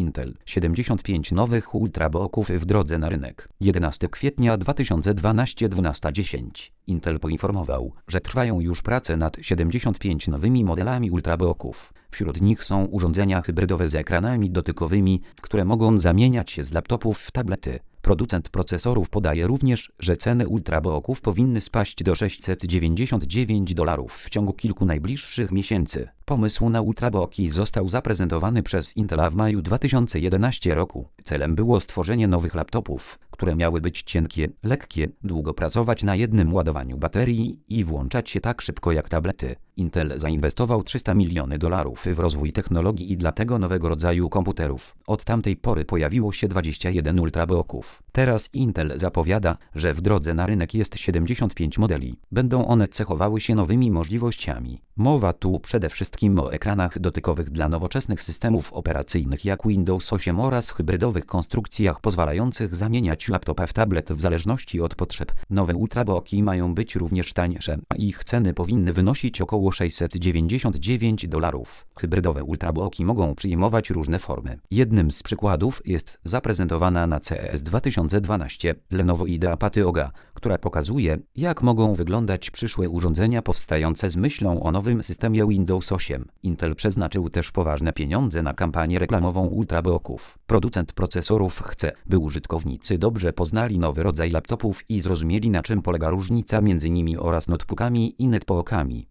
Intel 75 nowych ultrabooków w drodze na rynek. 11 kwietnia 2012 12:10. Intel poinformował, że trwają już prace nad 75 nowymi modelami ultrabooków. Wśród nich są urządzenia hybrydowe z ekranami dotykowymi, które mogą zamieniać się z laptopów w tablety. Producent procesorów podaje również, że ceny ultrabooków powinny spaść do $699 w ciągu kilku najbliższych miesięcy. Pomysł na ultrabooki został zaprezentowany przez Intela w maju 2011 roku. Celem było stworzenie nowych laptopów, które miały być cienkie, lekkie, długo pracować na jednym ładowaniu baterii i włączać się tak szybko jak tablety. Intel zainwestował $300 milionów w rozwój technologii i dla tego nowego rodzaju komputerów. Od tamtej pory pojawiło się 21 ultrabooków. Teraz Intel zapowiada, że w drodze na rynek jest 75 modeli. Będą one cechowały się nowymi możliwościami. Mowa tu przede wszystkim o ekranach dotykowych dla nowoczesnych systemów operacyjnych jak Windows 8 oraz hybrydowych konstrukcjach pozwalających zamieniać laptopa w tablet w zależności od potrzeb. Nowe ultrabooki mają być również tańsze, a ich ceny powinny wynosić około $699. Hybrydowe ultrabooki mogą przyjmować różne formy. Jednym z przykładów jest zaprezentowana na CES 2012 Lenovo IdeaPad Tioga, która pokazuje, jak mogą wyglądać przyszłe urządzenia powstające z myślą o nowym systemie Windows 8. Intel przeznaczył też poważne pieniądze na kampanię reklamową ultrabooków. Producent procesorów chce, by użytkownicy dobrze poznali nowy rodzaj laptopów i zrozumieli, na czym polega różnica między nimi oraz notebookami i netbookami.